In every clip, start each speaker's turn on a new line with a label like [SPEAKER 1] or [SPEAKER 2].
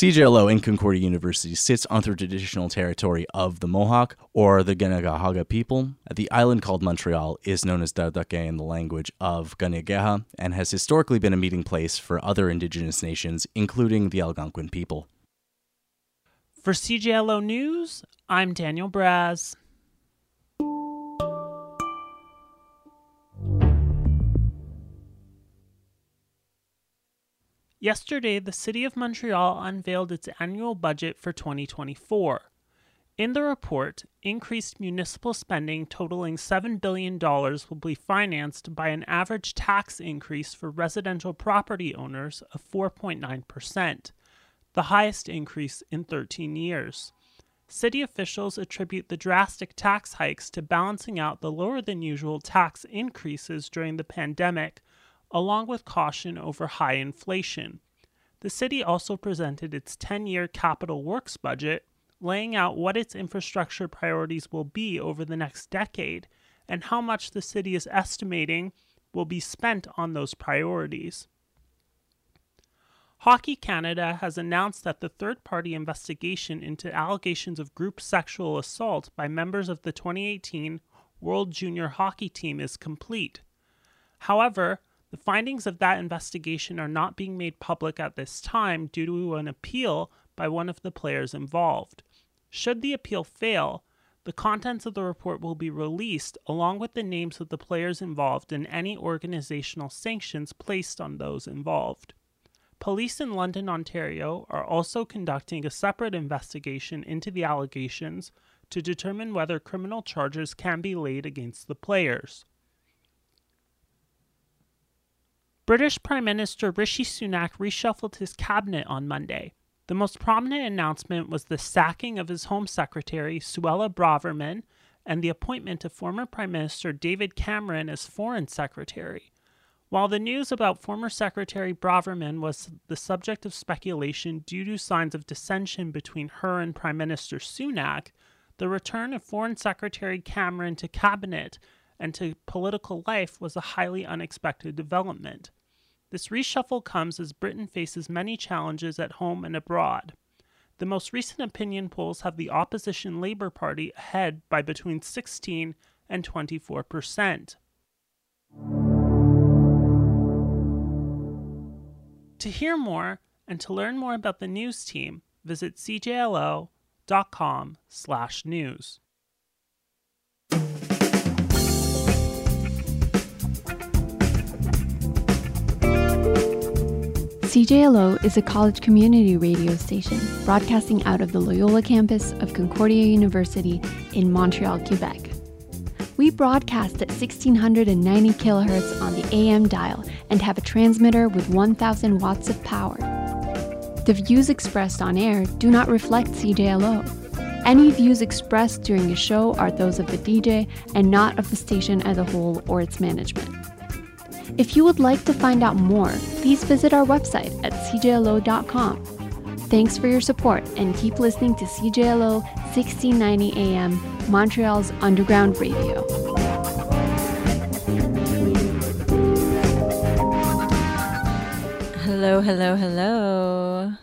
[SPEAKER 1] CJLO in Concordia University sits on the traditional territory of the Mohawk, or the Kanekahaga people. The island called Montreal is known as Dardake in the language of Kanegeha and has historically been a meeting place for other indigenous nations, including the Algonquin people.
[SPEAKER 2] For CJLO News, I'm Daniel Braz. Yesterday, the City of Montreal unveiled its annual budget for 2024. In the report, increased municipal spending totaling $7 billion will be financed by an average tax increase for residential property owners of 4.9%, the highest increase in 13 years. City officials attribute the drastic tax hikes to balancing out the lower-than-usual tax increases during the pandemic, along with caution over high inflation. The city also presented its 10-year capital works budget, laying out what its infrastructure priorities will be over the next decade and how much the city is estimating will be spent on those priorities. Hockey Canada has announced that the third-party investigation into allegations of group sexual assault by members of the 2018 World Junior Hockey Team is complete. However, the findings of that investigation are not being made public at this time due to an appeal by one of the players involved. Should the appeal fail, the contents of the report will be released along with the names of the players involved and any organizational sanctions placed on those involved. Police in London, Ontario are also conducting a separate investigation into the allegations to determine whether criminal charges can be laid against the players. British Prime Minister Rishi Sunak reshuffled his cabinet on Monday. The most prominent announcement was the sacking of his Home Secretary, Suella Braverman, and the appointment of former Prime Minister David Cameron as Foreign Secretary. While the news about former Secretary Braverman was the subject of speculation due to signs of dissension between her and Prime Minister Sunak, the return of Foreign Secretary Cameron to cabinet and to political life was a highly unexpected development. This reshuffle comes as Britain faces many challenges at home and abroad. The most recent opinion polls have the opposition Labour Party ahead by between 16 and 24%. To hear more and to learn more about the news team, visit cjlo.com/news.
[SPEAKER 3] CJLO is a college community radio station broadcasting out of the Loyola campus of Concordia University in Montreal, Quebec. We broadcast at 1690 kilohertz on the AM dial and have a transmitter with 1,000 watts of power. The views expressed on air do not reflect CJLO. Any views expressed during a show are those of the DJ and not of the station as a whole or its management. If you would like to find out more, please visit our website at cjlo.com. Thanks for your support and keep listening to CJLO 1690 AM, Montreal's underground radio.
[SPEAKER 4] Hello, hello, hello.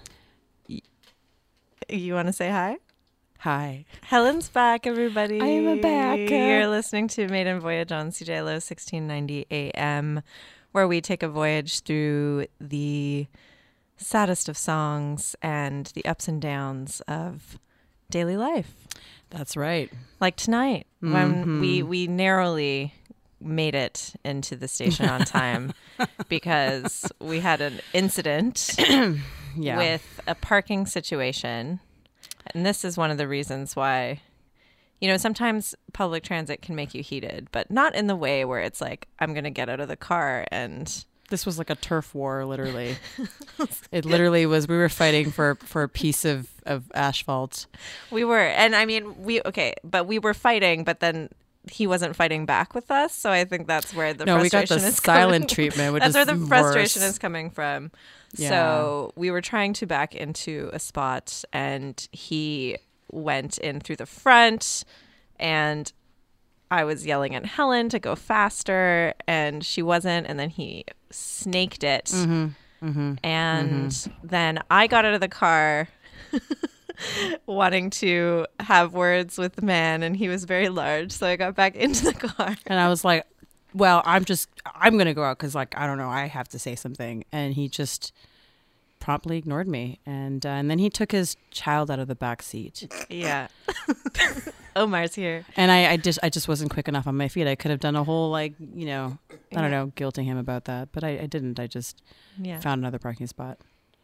[SPEAKER 4] You want to say hi?
[SPEAKER 5] Hi.
[SPEAKER 4] Helen's back, everybody.
[SPEAKER 5] I am back.
[SPEAKER 4] You're listening to Maiden Voyage on CJLO 1690 AM, where we take a voyage through the saddest of songs and the ups and downs of daily life.
[SPEAKER 5] That's right.
[SPEAKER 4] Like tonight, when we narrowly made it into the station on time because we had an incident with a parking situation. And this is one of the reasons why, sometimes public transit can make you heated, but not in the way where it's like, I'm going to get out of the car and...
[SPEAKER 5] This was like a turf war, literally. It literally was, we were fighting for a piece of asphalt.
[SPEAKER 4] We were, and I mean, but we were fighting, but then he wasn't fighting back with us. So I think that's where the frustration is
[SPEAKER 5] we got the silent treatment, which
[SPEAKER 4] that's
[SPEAKER 5] is
[SPEAKER 4] where the frustration is coming from.
[SPEAKER 5] Yeah.
[SPEAKER 4] So we were trying to back into a spot and he went in through the front and I was yelling at Helen to go faster and she wasn't. And then he snaked it And then I got out of the car wanting to have words with the man, and he was very large. So I got back into the car.
[SPEAKER 5] And I was like, well, I'm going to go out because, like, I don't know, I have to say something. And he just promptly ignored me. And then he took his child out of the back seat.
[SPEAKER 4] Yeah. Omar's here.
[SPEAKER 5] And I just wasn't quick enough on my feet. I could have done a whole, like, you know, I don't know, guilting him about that. But I didn't. I just found another parking spot.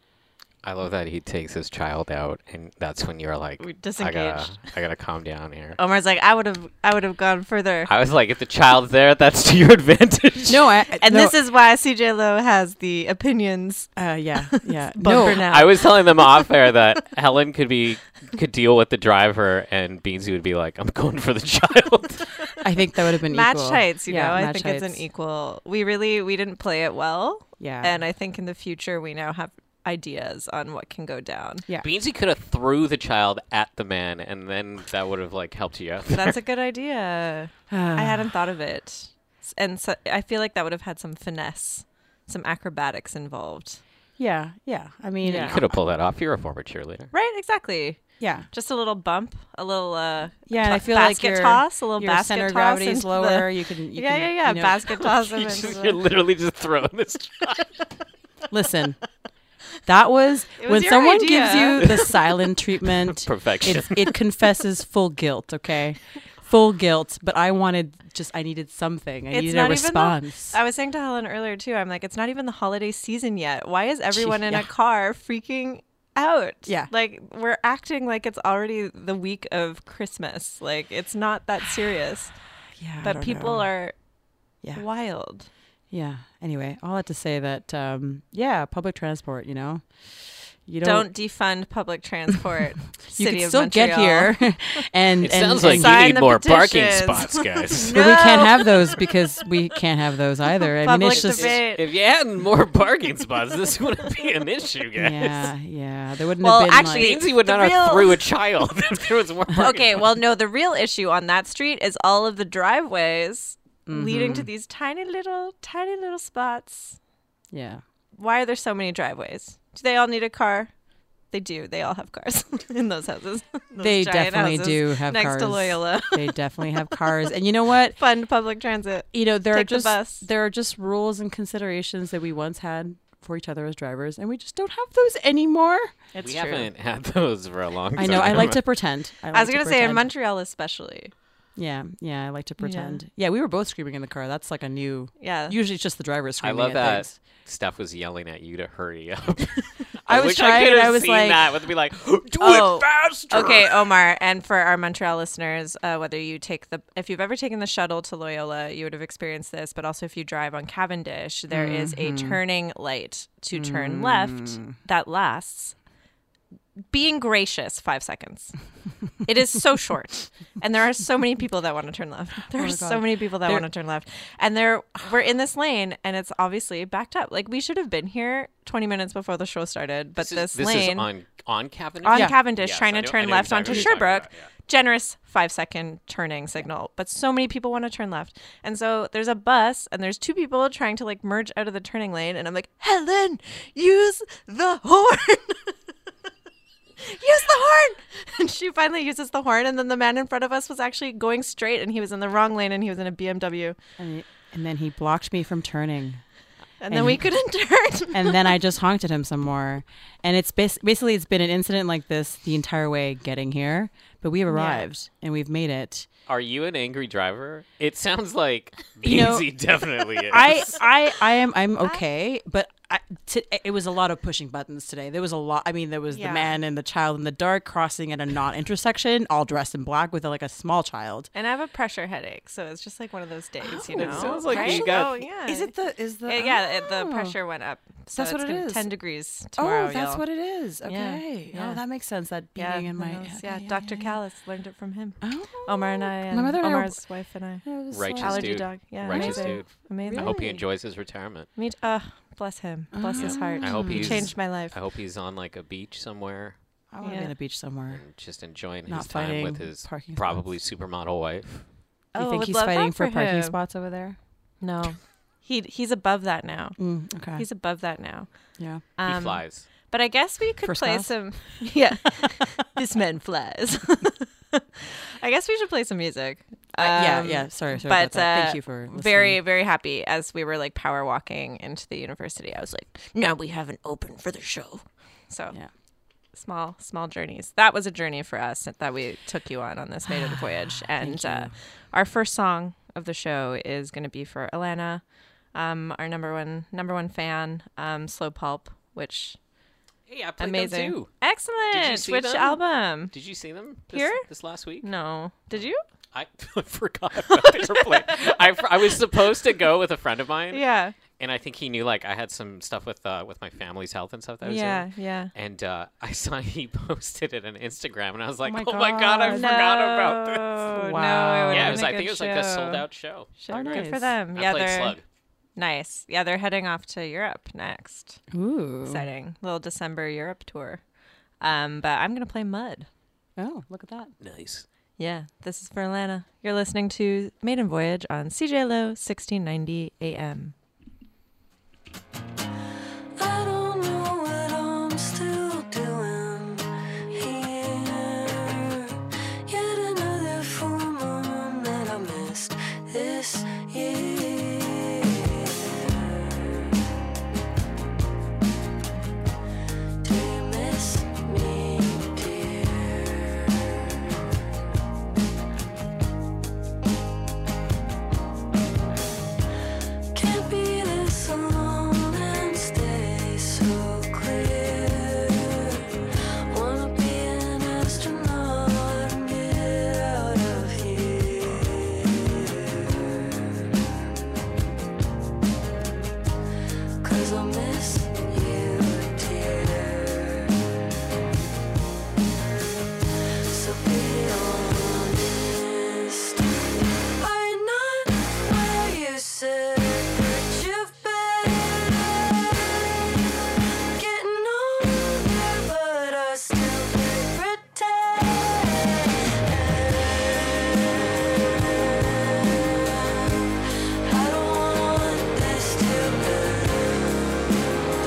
[SPEAKER 6] I love that he takes his child out, and that's when you're like, I gotta calm down here.
[SPEAKER 4] Omar's like, I would have gone further.
[SPEAKER 6] I was like, if the child's there, that's to your advantage.
[SPEAKER 5] No,
[SPEAKER 4] this is why CJ Lowe has the opinions.
[SPEAKER 5] Yeah.
[SPEAKER 4] No, now.
[SPEAKER 6] I was telling them off air that Helen could deal with the driver, and Beansy would be like, I'm going for the child.
[SPEAKER 5] I think that would have been
[SPEAKER 4] match
[SPEAKER 5] equal.
[SPEAKER 4] heights. You know, I
[SPEAKER 5] match
[SPEAKER 4] think
[SPEAKER 5] heights.
[SPEAKER 4] it's an equal. We didn't play it well.
[SPEAKER 5] Yeah,
[SPEAKER 4] and I think in the future we now have ideas on what can go down.
[SPEAKER 5] Yeah,
[SPEAKER 6] Beansy could have threw the child at the man, and then that would have like helped you out.
[SPEAKER 4] That's a good idea. I hadn't thought of it, and so I feel like that would have had some finesse, some acrobatics involved.
[SPEAKER 5] Yeah. I mean,
[SPEAKER 6] You could have pulled that off. You're a former cheerleader.
[SPEAKER 4] Right? Exactly.
[SPEAKER 5] Yeah,
[SPEAKER 4] just a little bump, a little
[SPEAKER 5] and I feel
[SPEAKER 4] basket
[SPEAKER 5] like
[SPEAKER 4] toss, a little
[SPEAKER 5] your
[SPEAKER 4] basket
[SPEAKER 5] center of
[SPEAKER 4] toss
[SPEAKER 5] gravity is
[SPEAKER 4] into
[SPEAKER 5] lower.
[SPEAKER 4] the-
[SPEAKER 5] You can you know,
[SPEAKER 4] basket toss him.
[SPEAKER 6] You're literally just throwing this child.
[SPEAKER 5] Listen, that was
[SPEAKER 4] It was
[SPEAKER 5] when
[SPEAKER 4] your
[SPEAKER 5] someone
[SPEAKER 4] idea.
[SPEAKER 5] gives you the silent treatment.
[SPEAKER 6] Perfection.
[SPEAKER 5] It confesses full guilt. Okay, full guilt. But I needed something. I
[SPEAKER 4] It's
[SPEAKER 5] needed
[SPEAKER 4] not
[SPEAKER 5] a
[SPEAKER 4] even
[SPEAKER 5] response.
[SPEAKER 4] I was saying to Helen earlier too, I'm like, it's not even the holiday season yet. Why is everyone in
[SPEAKER 5] Yeah.
[SPEAKER 4] a car freaking out?
[SPEAKER 5] Yeah.
[SPEAKER 4] Like, we're acting like it's already the week of Christmas. Like, it's not that serious.
[SPEAKER 5] Yeah, I
[SPEAKER 4] But
[SPEAKER 5] don't
[SPEAKER 4] people
[SPEAKER 5] know.
[SPEAKER 4] are
[SPEAKER 5] Yeah.
[SPEAKER 4] wild.
[SPEAKER 5] Yeah. Anyway, all that to say that public transport. You know, you
[SPEAKER 4] Don't defund public transport.
[SPEAKER 5] You
[SPEAKER 4] City
[SPEAKER 5] can
[SPEAKER 4] of
[SPEAKER 5] still get
[SPEAKER 4] Montreal.
[SPEAKER 5] here, and
[SPEAKER 6] It sounds
[SPEAKER 5] and-
[SPEAKER 6] like
[SPEAKER 4] Sign
[SPEAKER 6] you need
[SPEAKER 4] the
[SPEAKER 6] more parking
[SPEAKER 4] petitions.
[SPEAKER 6] spots, guys.
[SPEAKER 5] But we can't have those because we can't have those either. I mean,
[SPEAKER 4] Public
[SPEAKER 5] it's just
[SPEAKER 4] debate.
[SPEAKER 6] If you had more parking spots, this wouldn't be an issue, guys.
[SPEAKER 5] yeah. There wouldn't
[SPEAKER 4] Well,
[SPEAKER 5] have been
[SPEAKER 4] actually,
[SPEAKER 5] like,
[SPEAKER 6] Beansy would not
[SPEAKER 4] The
[SPEAKER 6] have
[SPEAKER 4] real-
[SPEAKER 6] threw a child if there was more parking
[SPEAKER 4] Okay,
[SPEAKER 6] spots.
[SPEAKER 4] well, no, the real issue on that street is all of the driveways leading to these tiny little spots.
[SPEAKER 5] yeah.
[SPEAKER 4] Why are there so many driveways? Do they all need a car? They do. They all have cars in those houses. Those
[SPEAKER 5] They
[SPEAKER 4] giant
[SPEAKER 5] definitely
[SPEAKER 4] houses
[SPEAKER 5] do have
[SPEAKER 4] next
[SPEAKER 5] cars.
[SPEAKER 4] to Loyola.
[SPEAKER 5] They definitely have cars, and you know what?
[SPEAKER 4] Fund public transit.
[SPEAKER 5] You know, there
[SPEAKER 4] Take the bus.
[SPEAKER 5] are just rules and considerations that we once had for each other as drivers, and we just don't have those anymore.
[SPEAKER 4] It's
[SPEAKER 6] We
[SPEAKER 4] true.
[SPEAKER 6] haven't had those for a long time.
[SPEAKER 5] I know. I like to pretend.
[SPEAKER 4] I was going to say in Montreal especially.
[SPEAKER 5] Yeah, I like to pretend. Yeah, we were both screaming in the car. That's like a new.
[SPEAKER 4] Yeah.
[SPEAKER 5] Usually, it's just the driver
[SPEAKER 6] I
[SPEAKER 5] screaming.
[SPEAKER 6] love
[SPEAKER 5] at
[SPEAKER 6] that
[SPEAKER 5] things.
[SPEAKER 6] Steph was yelling at you to hurry up.
[SPEAKER 5] I was
[SPEAKER 6] wish
[SPEAKER 5] trying,
[SPEAKER 6] could
[SPEAKER 5] and
[SPEAKER 6] have
[SPEAKER 5] I was
[SPEAKER 6] seen
[SPEAKER 5] like-
[SPEAKER 6] that. Would be like, do
[SPEAKER 4] Oh,
[SPEAKER 6] it faster.
[SPEAKER 4] Okay, Omar, and for our Montreal listeners, whether you if you've ever taken the shuttle to Loyola, you would have experienced this. But also, if you drive on Cavendish, there is a turning light to turn left that lasts, being gracious, 5 seconds. It is so short, and there are so many people that want to turn left. There are so many people that want to turn left, and we're in this lane, and it's obviously backed up. Like, we should have been here 20 minutes before the show started, but this lane
[SPEAKER 6] is on Cavendish.
[SPEAKER 4] on
[SPEAKER 5] Yeah.
[SPEAKER 4] Cavendish,
[SPEAKER 6] Yes,
[SPEAKER 4] trying
[SPEAKER 6] I
[SPEAKER 4] to
[SPEAKER 6] know-
[SPEAKER 4] turn
[SPEAKER 6] I know
[SPEAKER 4] left
[SPEAKER 6] exactly
[SPEAKER 4] onto
[SPEAKER 6] what you're talking
[SPEAKER 4] Sherbrooke.
[SPEAKER 6] about, yeah.
[SPEAKER 4] Generous 5-second turning signal, but so many people want to turn left, and so there's a bus, and there's two people trying to like merge out of the turning lane, and I'm like, Helen, use the horn. Use the horn. And she finally uses the horn, and then the man in front of us was actually going straight, and he was in the wrong lane, and he was in a BMW,
[SPEAKER 5] And then he blocked me from turning.
[SPEAKER 4] and then we couldn't turn.
[SPEAKER 5] And then I just honked at him some more. And it's basically it's been an incident like this the entire way getting here. But we have arrived and we've made it.
[SPEAKER 6] Are you an angry driver? It sounds like
[SPEAKER 5] You know,
[SPEAKER 6] Beansy definitely is.
[SPEAKER 5] I'm okay, but it was a lot of pushing buttons today. There was a lot. I mean, there was
[SPEAKER 4] Yeah.
[SPEAKER 5] the man and the child in the dark crossing at a non-intersection, all dressed in black with like a small child.
[SPEAKER 4] And I have a pressure headache, so it's just like one of those days, you
[SPEAKER 6] it
[SPEAKER 4] know.
[SPEAKER 6] sounds like
[SPEAKER 4] right?
[SPEAKER 6] you got-
[SPEAKER 4] Oh, yeah.
[SPEAKER 5] Is the
[SPEAKER 4] the pressure went up. So
[SPEAKER 5] That's what
[SPEAKER 4] it's
[SPEAKER 5] it
[SPEAKER 4] gonna
[SPEAKER 5] is.
[SPEAKER 4] 10 degrees tomorrow.
[SPEAKER 5] Oh, that's
[SPEAKER 4] y'all.
[SPEAKER 5] what it is. Okay.
[SPEAKER 4] Yeah.
[SPEAKER 5] Oh, that makes sense. That beating in my
[SPEAKER 4] yeah. Dr. Callis learned it from him.
[SPEAKER 5] Oh.
[SPEAKER 4] Omar and I, and
[SPEAKER 5] My mother and I were-
[SPEAKER 4] Omar's wife and I.
[SPEAKER 6] Righteous
[SPEAKER 4] Allergy
[SPEAKER 6] dude.
[SPEAKER 4] dog. Yeah,
[SPEAKER 6] Righteous
[SPEAKER 4] amazing.
[SPEAKER 6] dude.
[SPEAKER 4] Amazing.
[SPEAKER 6] I hope he enjoys his retirement.
[SPEAKER 4] Bless him. Bless his heart.
[SPEAKER 6] I hope
[SPEAKER 4] he
[SPEAKER 6] he's-
[SPEAKER 4] changed my life.
[SPEAKER 6] I hope he's on like a beach somewhere
[SPEAKER 5] I want to be
[SPEAKER 4] Yeah.
[SPEAKER 5] on a beach somewhere.
[SPEAKER 6] and just enjoying
[SPEAKER 5] Not
[SPEAKER 6] his time
[SPEAKER 5] fighting
[SPEAKER 6] with his
[SPEAKER 5] parking
[SPEAKER 6] probably supermodel wife.
[SPEAKER 5] Do you
[SPEAKER 4] Oh,
[SPEAKER 5] think
[SPEAKER 4] would
[SPEAKER 5] he's
[SPEAKER 4] love
[SPEAKER 5] fighting
[SPEAKER 4] that
[SPEAKER 5] for parking
[SPEAKER 4] him.
[SPEAKER 5] spots over there?
[SPEAKER 4] No. He's above that now.
[SPEAKER 5] Okay.
[SPEAKER 4] He's above that now.
[SPEAKER 5] Yeah.
[SPEAKER 6] He flies.
[SPEAKER 4] But I guess we could
[SPEAKER 5] First
[SPEAKER 4] play
[SPEAKER 5] class?
[SPEAKER 4] some. Yeah, this man flies. I guess we should play some music.
[SPEAKER 5] Yeah. Sorry
[SPEAKER 4] but
[SPEAKER 5] about that. Thank you for listening.
[SPEAKER 4] very, very happy as we were like power walking into the university. I was like, now we have an open for the show. So
[SPEAKER 5] Yeah.
[SPEAKER 4] small journeys. That was a journey for us that we took you on this maiden voyage. And our first song of the show is going to be for Alana, our number one fan, Slow Pulp, which
[SPEAKER 6] Hey, I played
[SPEAKER 4] amazing,
[SPEAKER 6] them too.
[SPEAKER 4] Excellent.
[SPEAKER 6] Did you see
[SPEAKER 4] Which
[SPEAKER 6] them?
[SPEAKER 4] album?
[SPEAKER 6] Did you see them
[SPEAKER 4] Here?
[SPEAKER 6] this last week?
[SPEAKER 4] No, did you?
[SPEAKER 6] I forgot about their play. I was supposed to go with a friend of mine.
[SPEAKER 4] Yeah.
[SPEAKER 6] And I think he knew, like, I had some stuff with my family's health and stuff that I was doing.
[SPEAKER 4] Yeah.
[SPEAKER 6] And I saw he posted it on Instagram, and I was like,
[SPEAKER 5] my
[SPEAKER 6] oh my God, I
[SPEAKER 5] God.
[SPEAKER 6] forgot about this.
[SPEAKER 4] No,
[SPEAKER 5] Wow.
[SPEAKER 4] it
[SPEAKER 6] Yeah,
[SPEAKER 4] would've
[SPEAKER 6] I
[SPEAKER 4] been
[SPEAKER 6] think it was like a sold out show.
[SPEAKER 5] Oh,
[SPEAKER 4] Good for
[SPEAKER 5] nice.
[SPEAKER 4] them.
[SPEAKER 6] I
[SPEAKER 4] Yeah,
[SPEAKER 6] played
[SPEAKER 4] they're
[SPEAKER 6] Slug.
[SPEAKER 4] nice. Yeah, they're heading off to Europe next.
[SPEAKER 5] Ooh.
[SPEAKER 4] Exciting. Little December Europe tour. But I'm gonna play Mud.
[SPEAKER 5] Oh, look at that.
[SPEAKER 6] Nice.
[SPEAKER 4] Yeah, this is for Alana. You're listening to Maiden Voyage on CJLO 1690 AM.
[SPEAKER 7] I don't know what I'm still doing here. Yet another full moon that I missed this year. Do you miss me, dear? Can't be this alone and stay so clear. Wanna be an astronaut and get out of here. 'Cause I'll miss you, dear. So be honest. Are you not where you said that you've been? Getting older, but I still pretend. I don't want this to end.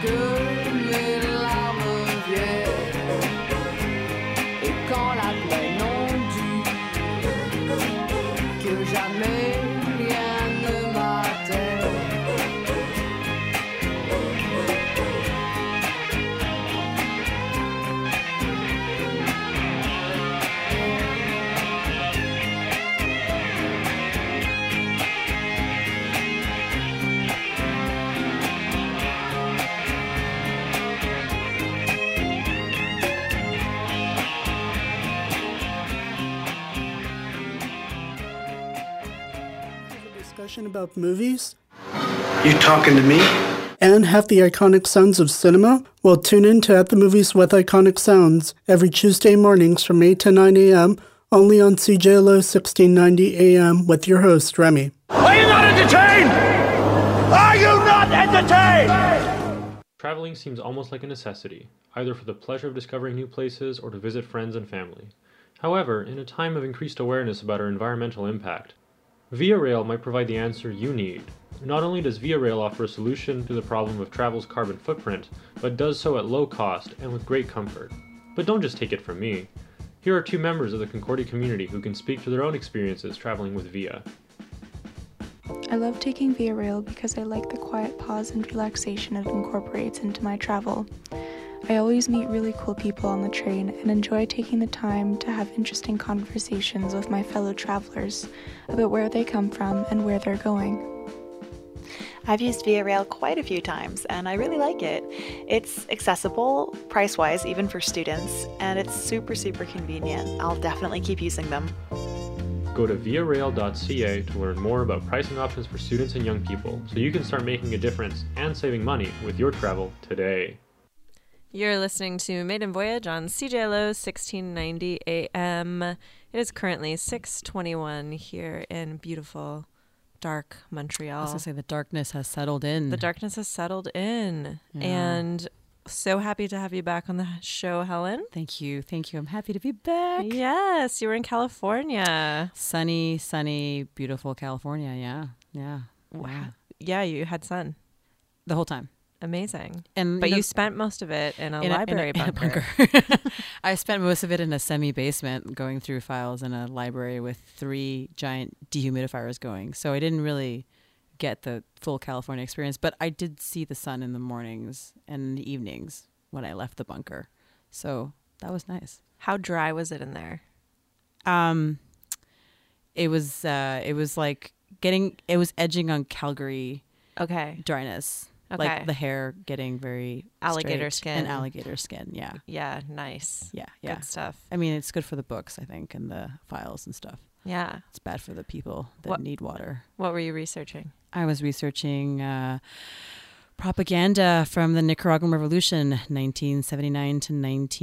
[SPEAKER 7] que mes larmes viennent. Et quand la plaie non dure, que jamais rien ne m'atteigne.
[SPEAKER 8] Discussion about movies
[SPEAKER 9] You talking to me?
[SPEAKER 8] and have the iconic sounds of cinema? Well, tune in to At the Movies with Iconic Sounds every Tuesday mornings from 8 to 9 a.m. only on CJLO 1690 AM with your host, Remy.
[SPEAKER 9] Are you not entertained? Are you not entertained?
[SPEAKER 10] Traveling seems almost like a necessity, either for the pleasure of discovering new places or to visit friends and family. However, in a time of increased awareness about our environmental impact, Via Rail might provide the answer you need. Not only does Via Rail offer a solution to the problem of travel's carbon footprint, but does so at low cost and with great comfort. But don't just take it from me. Here are two members of the Concordia community who can speak to their own experiences traveling with Via.
[SPEAKER 11] I love taking Via Rail because I like the quiet pause and relaxation it incorporates into my travel. I always meet really cool people on the train and enjoy taking the time to have interesting conversations with my fellow travelers about where they come from and where they're going.
[SPEAKER 12] I've used Via Rail quite a few times and I really like it. It's accessible, price-wise, even for students, and it's super convenient. I'll definitely keep using them.
[SPEAKER 10] Go to viarail.ca to learn more about pricing options for students and young people so you can start making a difference and saving money with your travel today.
[SPEAKER 4] You're listening to Maiden Voyage on CJLO 1690 AM. It is currently 6:21 here in beautiful, dark Montreal.
[SPEAKER 5] I was going to say the darkness has settled in.
[SPEAKER 4] The darkness has settled in.
[SPEAKER 5] Yeah.
[SPEAKER 4] And so happy to have you back on the show, Helen.
[SPEAKER 5] Thank you. I'm happy to be back.
[SPEAKER 4] Yes, you were in California.
[SPEAKER 5] Sunny, beautiful California. Yeah.
[SPEAKER 4] Wow. Yeah, you had sun.
[SPEAKER 5] The whole time.
[SPEAKER 4] Amazing.
[SPEAKER 5] But
[SPEAKER 4] you spent most of it in a library bunker.
[SPEAKER 5] I spent most of it in a semi-basement going through files in a library with 3 giant dehumidifiers going. So I didn't really get the full California experience, but I did see the sun in the mornings and in the evenings when I left the bunker. So that was nice.
[SPEAKER 4] How dry was it in there?
[SPEAKER 5] It was edging on Calgary dryness.
[SPEAKER 4] Okay.
[SPEAKER 5] Like the hair getting very
[SPEAKER 4] alligator
[SPEAKER 5] straight
[SPEAKER 4] skin.
[SPEAKER 5] And alligator skin, yeah.
[SPEAKER 4] Yeah, nice.
[SPEAKER 5] Yeah.
[SPEAKER 4] Good stuff.
[SPEAKER 5] I mean, it's good for the books, I think, and the files and stuff.
[SPEAKER 4] Yeah.
[SPEAKER 5] It's bad for the people that need water.
[SPEAKER 4] What were you researching?
[SPEAKER 5] I was researching propaganda from the Nicaraguan Revolution, 1979 to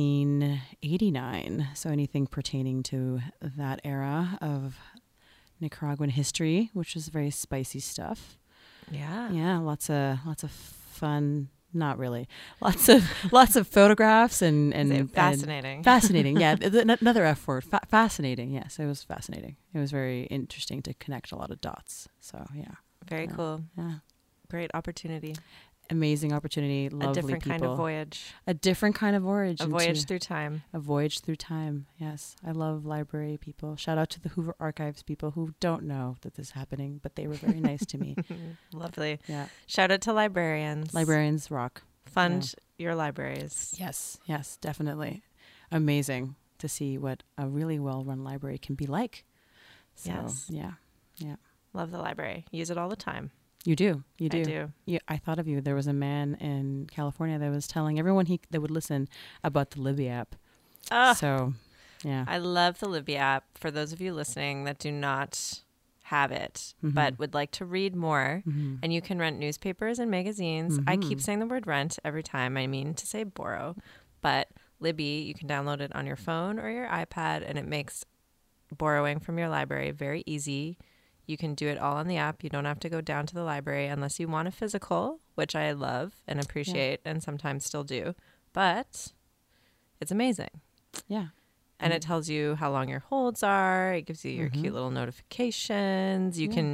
[SPEAKER 5] 1989. So anything pertaining to that era of Nicaraguan history, which is very spicy stuff. Yeah, lots of fun. Not really. Lots of photographs and
[SPEAKER 4] fascinating.
[SPEAKER 5] And fascinating. Yeah, another F word. Fascinating. Yes, it was fascinating. It was very interesting to connect a lot of dots. So yeah,
[SPEAKER 4] very cool.
[SPEAKER 5] Yeah,
[SPEAKER 4] great opportunity.
[SPEAKER 5] Amazing opportunity. Lovely
[SPEAKER 4] a different
[SPEAKER 5] people.
[SPEAKER 4] Kind of voyage.
[SPEAKER 5] A different kind of voyage.
[SPEAKER 4] A voyage through time.
[SPEAKER 5] A voyage through time. Yes, I love library people. Shout out to the Hoover Archives people who don't know that this is happening, but they were very nice to me.
[SPEAKER 4] Lovely.
[SPEAKER 5] Yeah.
[SPEAKER 4] Shout out to librarians.
[SPEAKER 5] Librarians rock.
[SPEAKER 4] Fund your libraries.
[SPEAKER 5] Yes, definitely. Amazing to see what a really well-run library can be like. So,
[SPEAKER 4] yes.
[SPEAKER 5] Yeah.
[SPEAKER 4] Love the library. Use it all the time.
[SPEAKER 5] You do.
[SPEAKER 4] I do.
[SPEAKER 5] Yeah, I thought of you. There was a man in California that was telling everyone that would listen about the Libby app. So, yeah.
[SPEAKER 4] I love the Libby app. For those of you listening that do not have it, but would like to read more, and you can rent newspapers and magazines. I keep saying the word rent every time. I mean to say borrow. But Libby, you can download it on your phone or your iPad, and it makes borrowing from your library very easy. You can do it all on the app. You don't have to go down to the library unless you want a physical, which I love and appreciate and sometimes still do. But it's amazing.
[SPEAKER 5] Yeah.
[SPEAKER 4] And it tells you how long your holds are. It gives you your cute little notifications. You can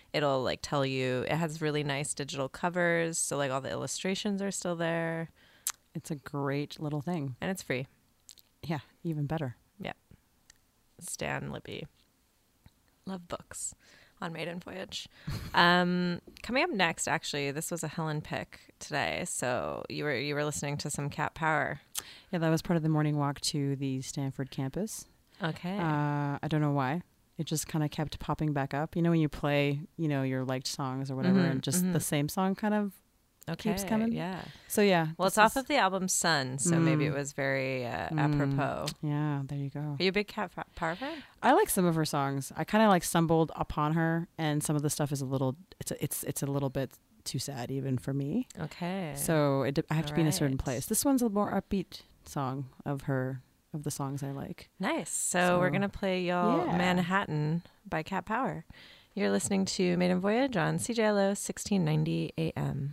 [SPEAKER 4] it'll like tell you. It has really nice digital covers, so like all the illustrations are still there.
[SPEAKER 5] It's a great little thing.
[SPEAKER 4] And it's free.
[SPEAKER 5] Yeah, even better.
[SPEAKER 4] Yeah. Stan Libby. Love books on Maiden Voyage. Coming up next, actually, this was a Helen pick today. So you were listening to some Cat Power.
[SPEAKER 5] Yeah, that was part of the morning walk to the Stanford campus.
[SPEAKER 4] Okay.
[SPEAKER 5] I don't know why. It just kind of kept popping back up. You know, when you play, you know, your liked songs or whatever, and just the same song kind of keeps coming.
[SPEAKER 4] Yeah.
[SPEAKER 5] So yeah.
[SPEAKER 4] Well, it's off of the album Sun, so maybe it was very apropos.
[SPEAKER 5] Yeah, there you go.
[SPEAKER 4] Are you a big Cat Power fan?
[SPEAKER 5] I like some of her songs. I kind of like stumbled upon her, and some of the stuff is a little. It's a little bit too sad even for me.
[SPEAKER 4] Okay.
[SPEAKER 5] So I have to be in a certain place. This one's a more upbeat song of the songs I like.
[SPEAKER 4] Nice. So we're gonna play y'all Manhattan by Cat Power. You're listening to Maiden Voyage on CJLO 1690 AM.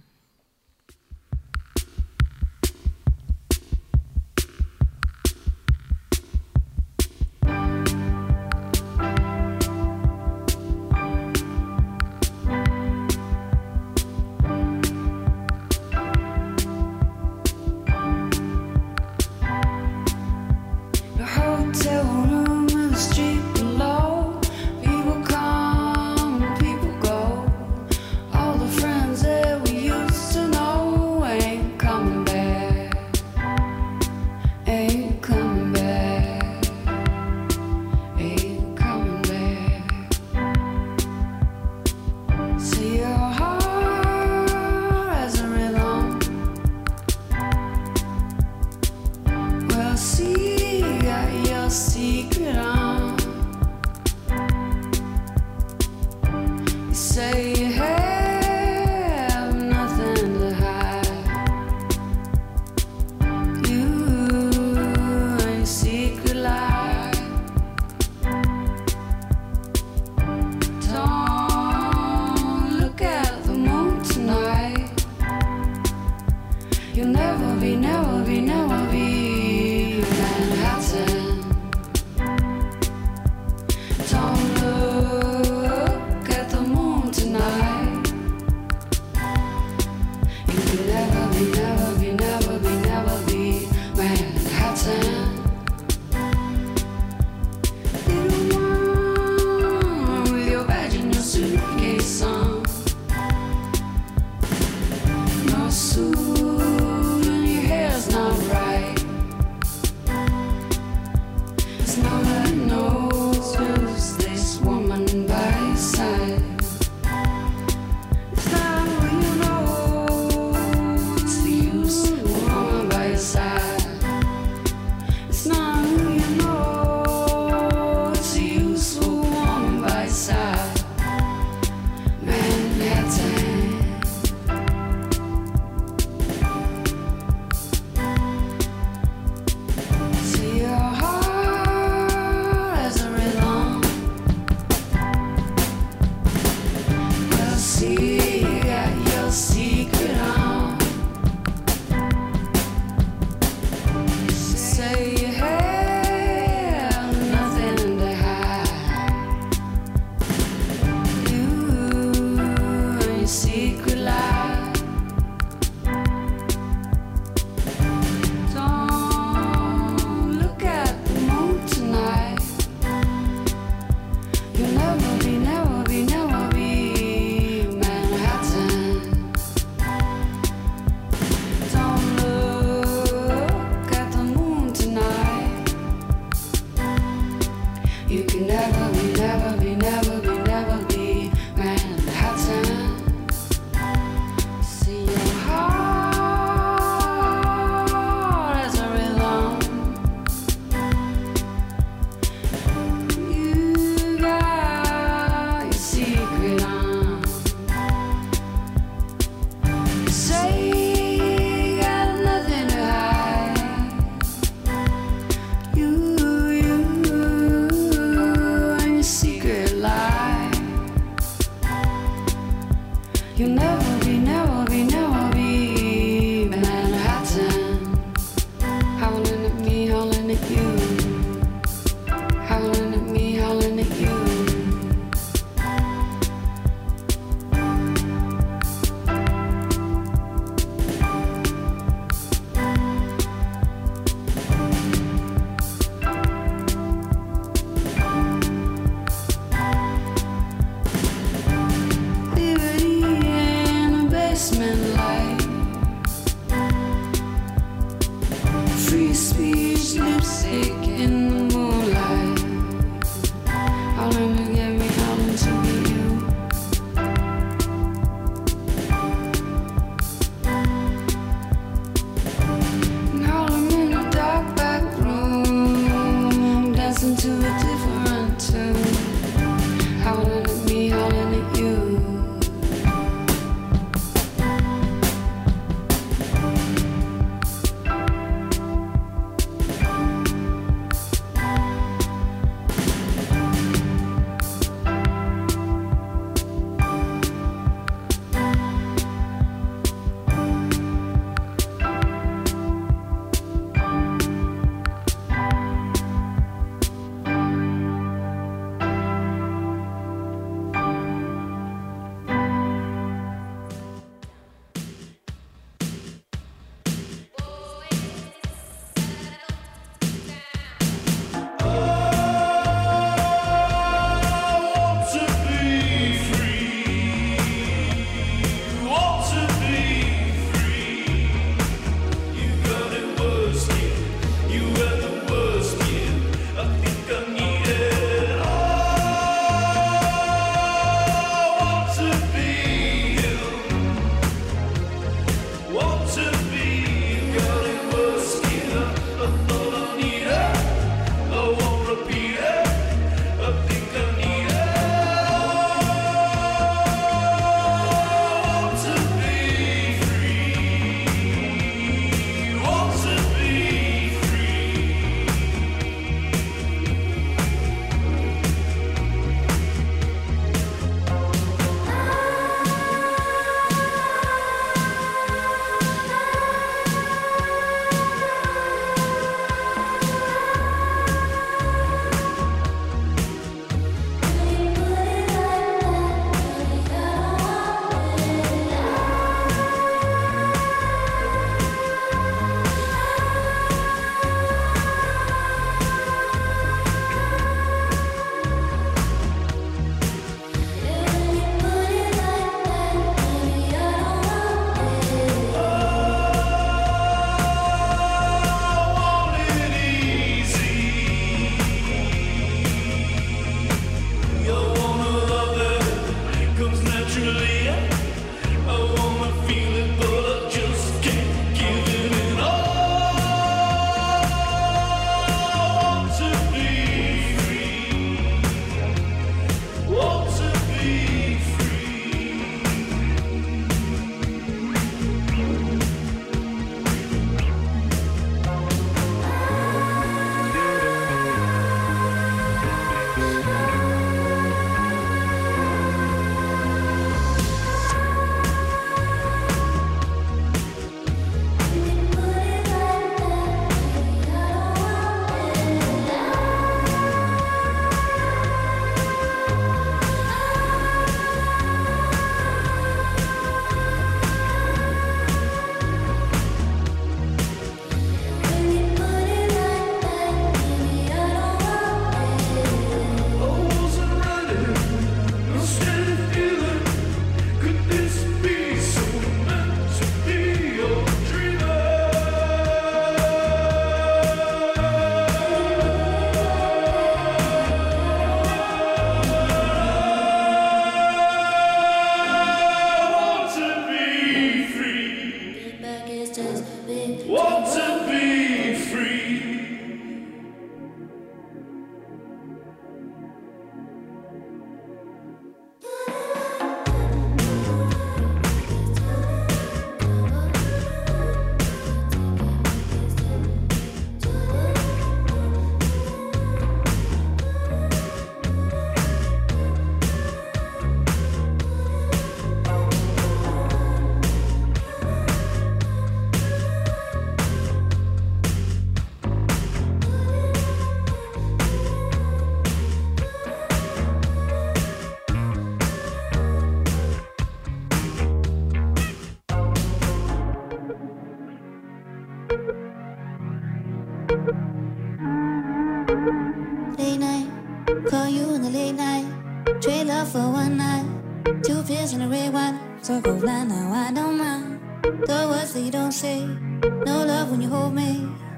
[SPEAKER 13] Late night, call you in the late night. Trade love for one night. Two pills and a red wine. So go blind now, I don't mind. The words that you don't say. No love when you hold me.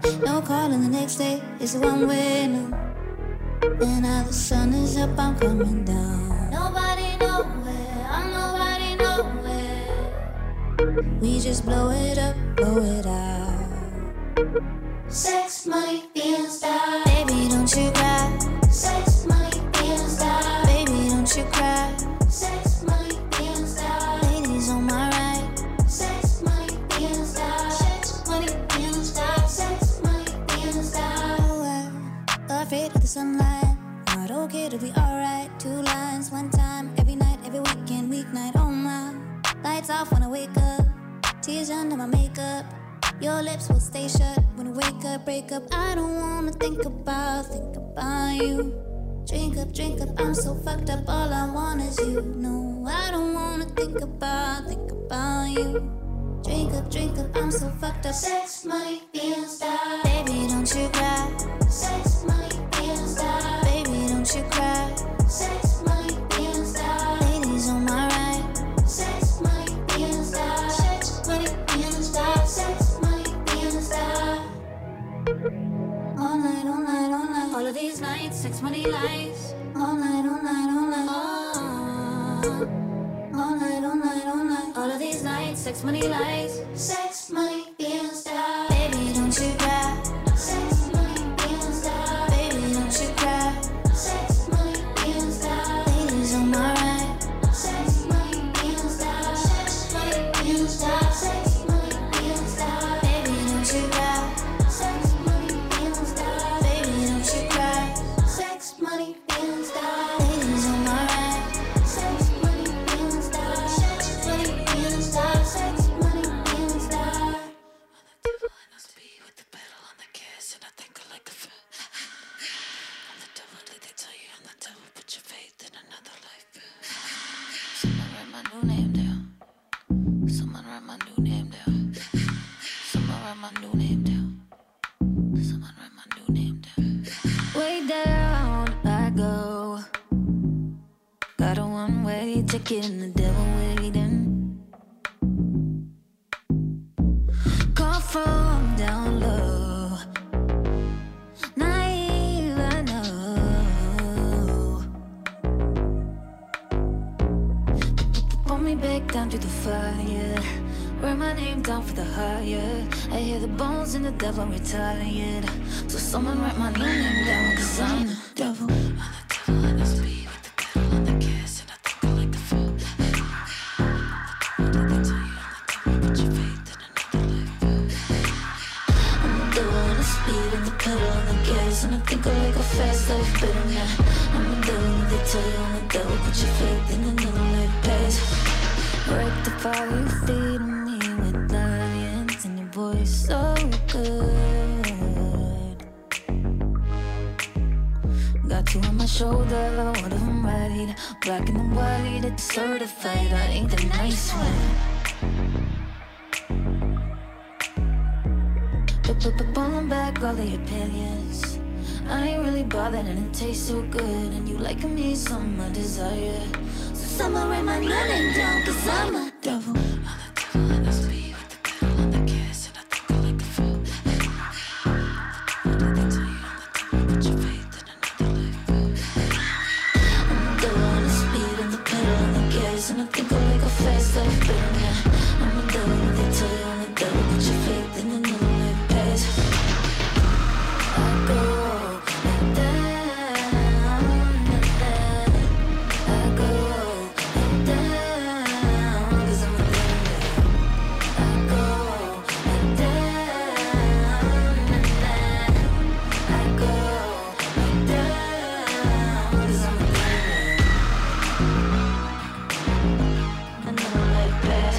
[SPEAKER 13] No calling the next day, it's one way now. And now the sun is up, I'm coming down. Nobody nowhere, I'm nobody nowhere. We just blow it up, blow it out. Sex, money, being style. Baby, don't you cry. Sex, money, being style. Baby, don't you cry. Sex, money, being style. Ladies on my right. Sex, money, being style. Sex, money, being style. Sex, money, being style. Oh, I'm afraid of the sunlight. Not okay to be alright. 2 lines, 1 time, every night, every weekend, weeknight. Oh my, lights off when I wake up. Tears under my makeup. Your lips will stay shut when we wake up, break up. I don't wanna think about you. Drink up, I'm so fucked up. All I want is you. No, I don't wanna think about you. Drink up, I'm so fucked up. Sex, money, being style. Baby, don't you cry. Sex, money, being style. Baby, don't you cry. Sex, money, being style. Ladies on my right. Sex, money, being style. Sex, money, being style. Sex, money, being style. All night, all night, all night. All of these nights, sex, money, lies. All night, all night, all night. All night, all night, all night. All of these nights, sex, money, lies. Sex, money, being style. Baby, don't you cry. Sex, money, being style. Baby, don't you cry. Sex, money, being style. Ladies on my right. Sex, money, being style. Sex, money, being style. Sex, money, being style. Baby, don't you cry. Sex, money, being style. Baby, don't you cry. Sex, money, being style. Ladies on my right. Sex, money, being style. Sex, money, being style. Sex, money, being style. I'm the devil and I speed with the pedal on the gas, and I think I like the feel. I'm the devil, did they tell you I'm the devil? Put your faith in another life. Someone write my new name down. Someone write my new name down. Someone write my new name down. Someone write my new name down. Way down I go. Got a one-way ticket and the devil waiting. Call from down low. Naive, I know. Pull me back down to the fire. Write my name down for the higher. I hear the bones and the devil retired. So someone write my new name down, 'cause I'm the devil. I'm the devil and I speed with the pedal on the gas, and I think I like the feel. Did they tell you I'm the devil? Put your faith in another life. I'm the devil and I speed with the pedal on the gas, and I think I like a fast life better now. I'm the devil and they tell you I'm the devil. Put your faith in another life pass. Rectify you feed me with lions and your voice so good. Got you on my shoulder, one of them right. Black and white, it's certified. I ain't the nice one. But pulling back all the opinions. I ain't really bothered and it tastes so good. And you like me, some I desire. Someone write my new name down, 'cause I'm a devil. I'm the devil and I speed with the pedal on the gas, and I think I like the feel. Did they tell you I'm the devil? Put your faith in another life. I'm the devil and I speed with the pedal on the gas, and I think I like a fast life better now. I'm the devil and they tell you I'm the devil. Put your faith in another life pass. I go like that, like that. I go down, 'cause I'm a devil. I go like that, like that. I go like that, 'cause I'm a devil. Another life pass.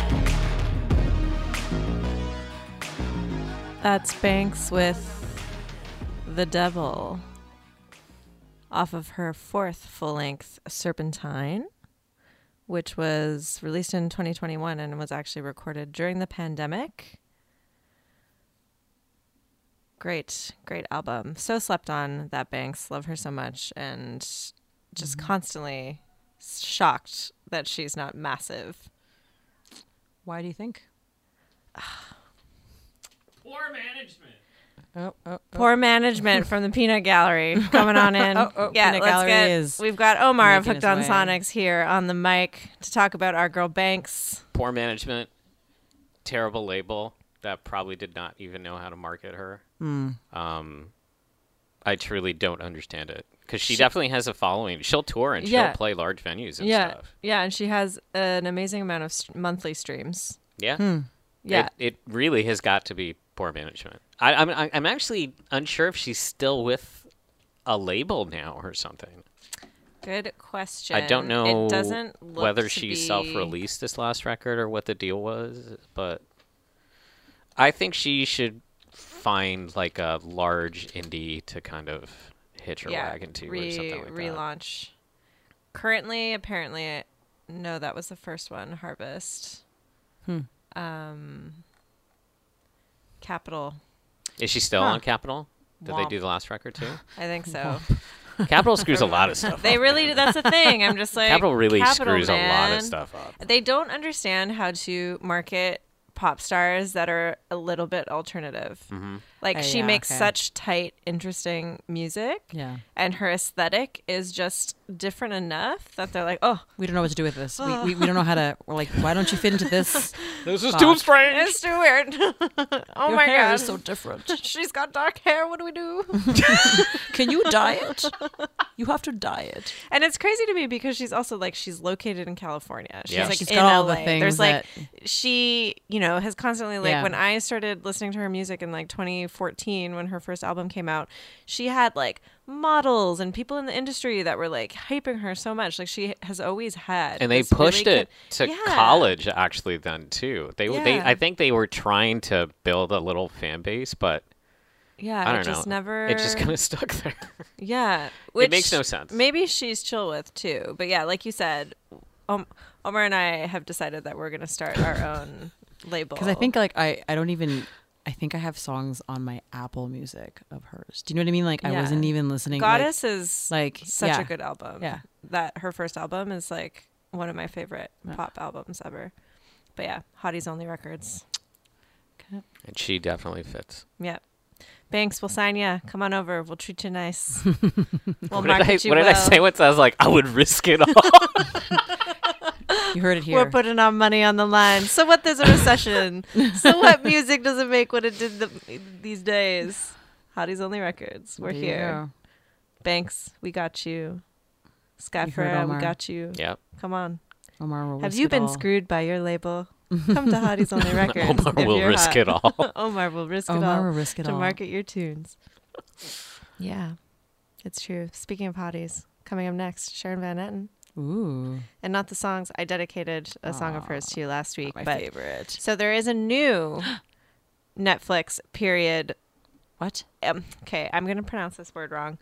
[SPEAKER 4] That's Banks with The Devil off of her 4th full-length Serpentine, which was released in 2021 and was actually recorded during the pandemic. Great album. So slept on, that Banks. Love her so much, and just constantly shocked that she's not massive.
[SPEAKER 5] Why do you think?
[SPEAKER 6] Poor management.
[SPEAKER 4] Poor management from the Peanut Gallery coming on in.
[SPEAKER 5] Peanut Gallery
[SPEAKER 4] we've got Omar of
[SPEAKER 5] making
[SPEAKER 4] Hooked on
[SPEAKER 5] his way.
[SPEAKER 4] Sonics here on the mic to talk about our girl Banks.
[SPEAKER 6] Poor management, terrible label that probably did not even know how to market her. I truly don't understand it because she definitely has a following. She'll tour and she'll play large venues and stuff.
[SPEAKER 4] Yeah, and she has an amazing amount of monthly streams.
[SPEAKER 6] Yeah.
[SPEAKER 4] Yeah.
[SPEAKER 6] It really has got to be poor management. I'm actually unsure if she's still with a label now or something.
[SPEAKER 4] Good question.
[SPEAKER 6] I don't know
[SPEAKER 4] it doesn't look
[SPEAKER 6] whether
[SPEAKER 4] to
[SPEAKER 6] she
[SPEAKER 4] be...
[SPEAKER 6] self-released this last record or what the deal was, but I think she should find like a large indie to kind of hitch her wagon to or something like
[SPEAKER 4] relaunch. That. Currently, apparently, no, that was the first one, Harvest. Capitol.
[SPEAKER 6] Is she still on Capitol? Did they do the last record too?
[SPEAKER 4] I think so.
[SPEAKER 6] Capitol screws a lot of stuff
[SPEAKER 4] They
[SPEAKER 6] up.
[SPEAKER 4] really, that's the thing. I'm just like,
[SPEAKER 6] Capitol really screws
[SPEAKER 4] man.
[SPEAKER 6] a lot of stuff up.
[SPEAKER 4] They don't understand how to market pop stars that are a little bit alternative. Like she makes such tight, interesting music.
[SPEAKER 5] Yeah.
[SPEAKER 4] And her aesthetic is just different enough that they're like, oh,
[SPEAKER 5] we don't know what to do with this. We don't know how to. We're like, why don't you fit into this?
[SPEAKER 6] This is too strange.
[SPEAKER 4] It's too weird. Oh
[SPEAKER 5] Your
[SPEAKER 4] my
[SPEAKER 5] hair
[SPEAKER 4] god,
[SPEAKER 5] is so different.
[SPEAKER 4] She's got dark hair. What do we do?
[SPEAKER 5] Can you dye it? You have to dye it.
[SPEAKER 4] And it's crazy to me because she's also like she's located in California. She's like
[SPEAKER 5] she's
[SPEAKER 4] in
[SPEAKER 5] got all
[SPEAKER 4] LA.
[SPEAKER 5] the things.
[SPEAKER 4] There's like
[SPEAKER 5] that...
[SPEAKER 4] she, you know, has constantly like when I started listening to her music in like 2014 when her first album came out, she had like models and people in the industry that were like hyping her so much. Like she has always had.
[SPEAKER 6] And they pushed it to college actually then too. They I think they were trying to build a little fan base, but I don't know. It just kind of stuck there.
[SPEAKER 4] Yeah.
[SPEAKER 6] It makes no sense.
[SPEAKER 4] Maybe she's chill with too. But yeah, like you said, Omar and I have decided that we're going to start our own label.
[SPEAKER 5] Because I think like I don't even... I think I have songs on my Apple Music of hers. Do you know what I mean? Like I wasn't even listening.
[SPEAKER 4] Goddess is
[SPEAKER 5] like
[SPEAKER 4] such a good album.
[SPEAKER 5] Yeah.
[SPEAKER 4] That her first album is like one of my favorite pop albums ever. But yeah, Hotties Only Records.
[SPEAKER 5] Okay.
[SPEAKER 6] And she definitely fits.
[SPEAKER 4] Yep. Banks, we'll sign ya. Come on over. We'll treat you nice.
[SPEAKER 6] What did I say once? I was like, I would risk it all.
[SPEAKER 5] You heard it here.
[SPEAKER 4] We're putting our money on the line. So what? There's a recession. So what? Music doesn't make what it did these days. Hotties Only Records. We're here. Banks, we got you. Skyfara, we got you.
[SPEAKER 6] Yep.
[SPEAKER 4] Come on.
[SPEAKER 5] Omar will
[SPEAKER 4] Have you been screwed by your label? Come to Hotties Only Records.
[SPEAKER 6] Omar will risk it all.
[SPEAKER 4] Omar will risk it all to market your tunes. Yeah, it's true. Speaking of hotties, coming up next, Sharon Van Etten.
[SPEAKER 5] Ooh.
[SPEAKER 4] And not the songs. I dedicated a song of hers to you last week.
[SPEAKER 5] My favorite.
[SPEAKER 4] So there is a new Netflix period.
[SPEAKER 5] What?
[SPEAKER 4] Okay, I'm going to pronounce this word wrong.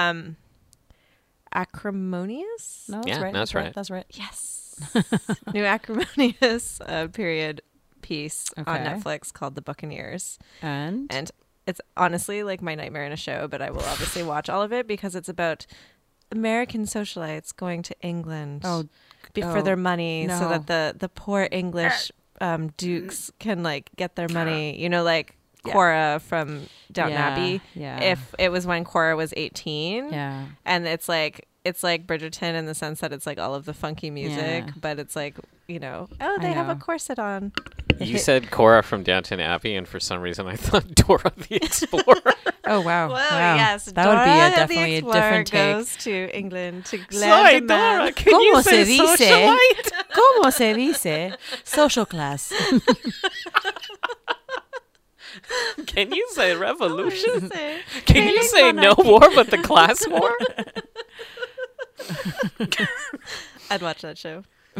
[SPEAKER 4] Acrimonious?
[SPEAKER 5] No,
[SPEAKER 6] that's right. That's right.
[SPEAKER 5] That's right.
[SPEAKER 4] Yes. New acrimonious period piece on Netflix called The Buccaneers.
[SPEAKER 5] And
[SPEAKER 4] it's honestly like my nightmare in a show, but I will obviously watch all of it because it's about American socialites going to England for their money so that the poor English dukes can like get their money, you know, like Cora from Downton Abbey.
[SPEAKER 5] Yeah.
[SPEAKER 4] If it was when Cora was 18.
[SPEAKER 5] Yeah.
[SPEAKER 4] And it's like Bridgerton in the sense that it's like all of the funky music, but it's like, you know, they have a corset on.
[SPEAKER 6] You said Cora from Downton Abbey, and for some reason I thought Dora the Explorer.
[SPEAKER 5] Oh, wow.
[SPEAKER 4] Well, yes.
[SPEAKER 5] That
[SPEAKER 4] Dora
[SPEAKER 5] would be definitely a different take.
[SPEAKER 4] Goes to England to
[SPEAKER 6] Sorry,
[SPEAKER 4] land
[SPEAKER 6] Dora, can you say socialite?
[SPEAKER 5] ¿Cómo se dice? Social class.
[SPEAKER 6] Can you say revolution? Can you say no war but the class war?
[SPEAKER 4] I'd watch that show.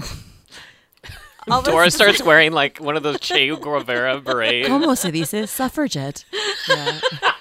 [SPEAKER 6] Dora starts wearing like one of those Che Guevara berets.
[SPEAKER 5] ¿Cómo se dice? Suffragette. Yeah.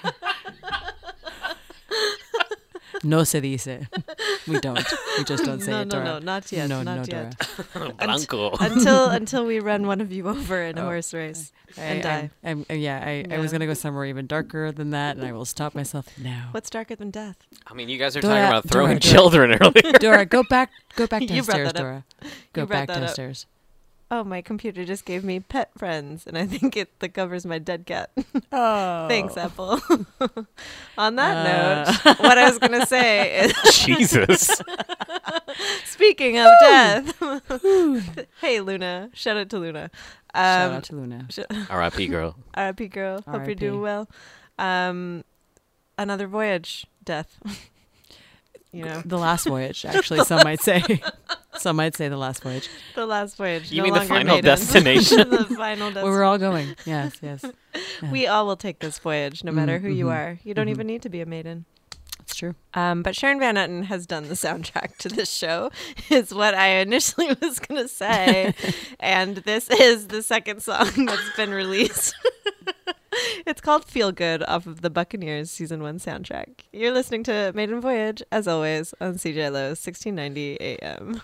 [SPEAKER 5] No se dice. We don't. We just don't say it, Dora.
[SPEAKER 4] No, not yet.
[SPEAKER 5] No,
[SPEAKER 4] not
[SPEAKER 5] yet.
[SPEAKER 6] Blanco.
[SPEAKER 4] until we run one of you over in a horse race and die.
[SPEAKER 5] I was going to go somewhere even darker than that, and I will stop myself now.
[SPEAKER 4] What's darker than death?
[SPEAKER 6] I mean, you guys are talking about throwing children earlier.
[SPEAKER 5] Dora, go back
[SPEAKER 4] You brought
[SPEAKER 5] downstairs,
[SPEAKER 4] that up.
[SPEAKER 5] Dora. Go back downstairs.
[SPEAKER 4] Oh, my computer just gave me pet friends, and I think that covers my dead cat. Oh. Thanks, Apple. On that note, what I was going to say is...
[SPEAKER 6] Jesus.
[SPEAKER 4] Speaking of death. Hey, Luna. Shout out to Luna.
[SPEAKER 5] Shout out to Luna.
[SPEAKER 6] R.I.P. girl.
[SPEAKER 4] R.I.P. girl. Hope you're doing well. Another voyage death.
[SPEAKER 5] The last voyage, actually, some might say. Some might say the last voyage.
[SPEAKER 4] The last voyage.
[SPEAKER 6] You mean the final destination?
[SPEAKER 4] The final destination.
[SPEAKER 5] Where we're all going. Yes. Yeah.
[SPEAKER 4] We all will take this voyage, no matter who you are. You don't even need to be a maiden.
[SPEAKER 5] That's true.
[SPEAKER 4] But Sharon Van Etten has done the soundtrack to this show, is what I initially was going to say. And this is the second song that's been released. It's called Feel Good off of the Buccaneers Season 1 soundtrack. You're listening to Maiden Voyage, as always, on CJLO 1690 AM.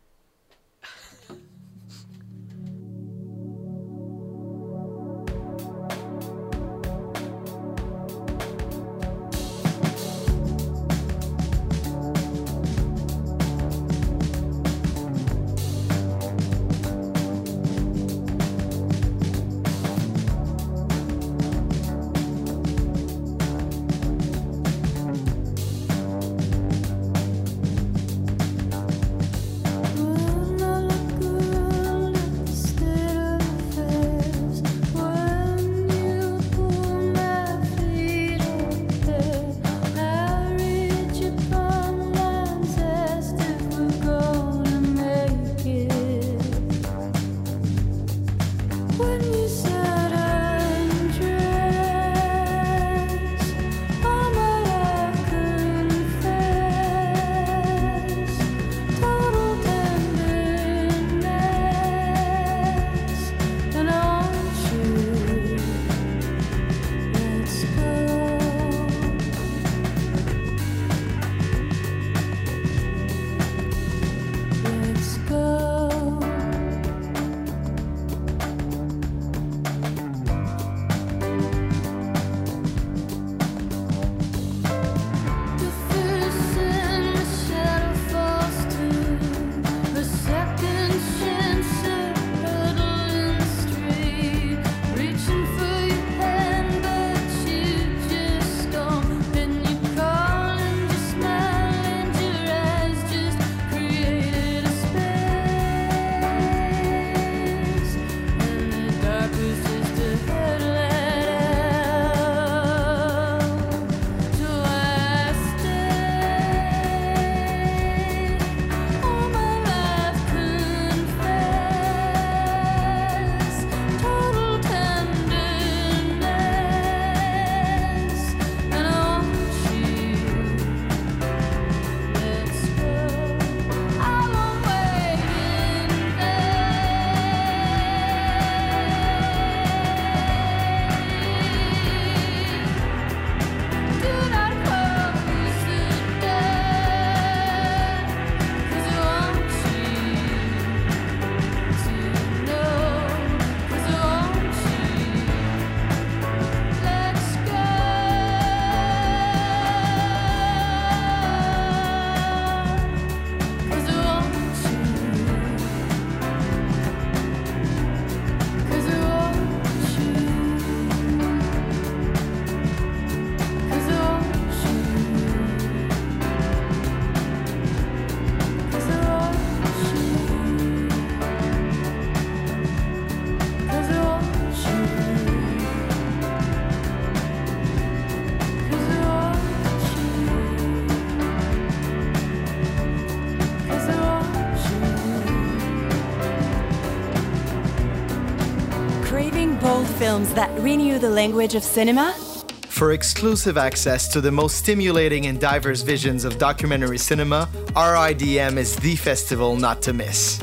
[SPEAKER 14] bold films that renew the language of cinema?
[SPEAKER 15] For exclusive access to the most stimulating and diverse visions of documentary cinema, RIDM is the festival not to miss.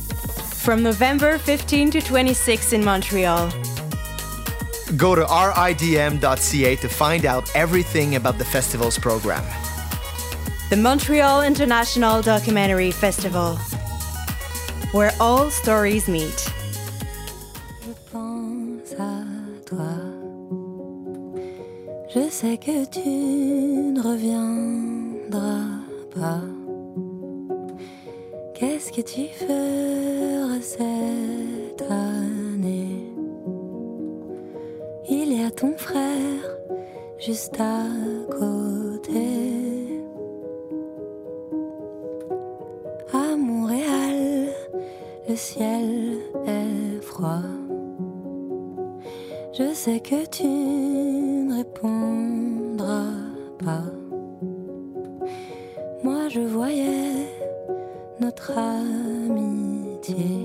[SPEAKER 14] From November 15 to 26 in Montreal.
[SPEAKER 15] Go to ridm.ca to find out everything about the festival's program.
[SPEAKER 14] The Montreal International Documentary Festival, where all stories meet.
[SPEAKER 7] Je pense à toi. Je sais que tu ne reviendras pas. Qu'est-ce que tu feras cette
[SPEAKER 13] cette année. Il y a ton frère juste à côté. À Montréal, le ciel est froid. Je sais que tu ne répondras pas. Moi je voyais notre amitié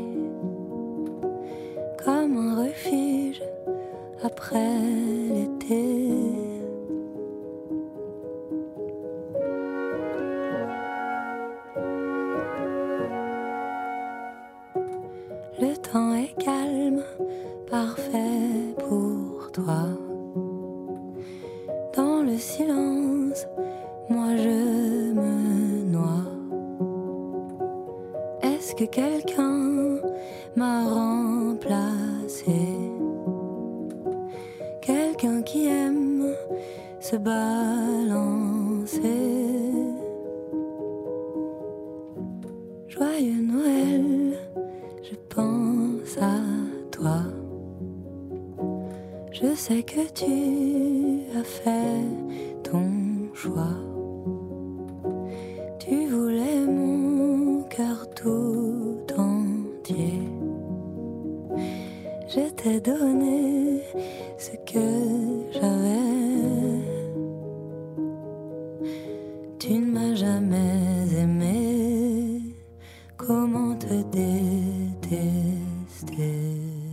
[SPEAKER 13] comme un refuge après l'été. Le temps est calme, parfait pour toi. Dans le silence, moi je me noie. Est-ce que quelqu'un m'a remplacé? Quelqu'un qui aime se balancer. Joyeux Noël, je pense à toi. Je sais que tu as fait ton choix. Tu voulais mon cœur tout entier. Je t'ai donné ce que j'avais. Tu ne m'as jamais aimé. Comment te détester?